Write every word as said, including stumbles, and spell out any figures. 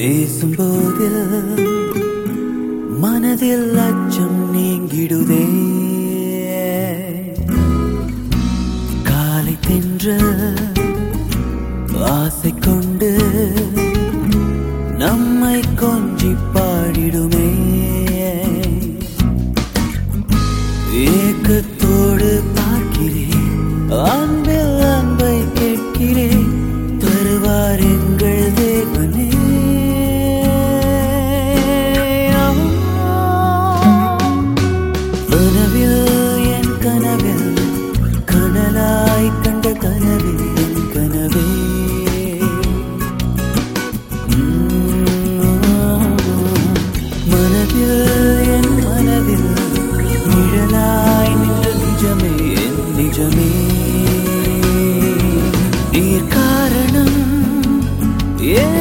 பேசும்போது மனதில் அச்சம் நீங்கிடுதே. காலை தென்றல் ஆசை கொண்டு நம்மை கொஞ்சி பாடிடுமே. ஏக்கத்தோடு பார்க்கிறேன், அன்பில் அன்பை கேட்கிறேன், தருவார் எங்கள் தேவனே. கனவில் என் கனவில் கனலாய் கண்ட கனவில் என் கனவே. மனதில் என் மனதில் நிழலாய் நின்ற நிஜமே என் நிஜமே. நீர் காரணம் ஏ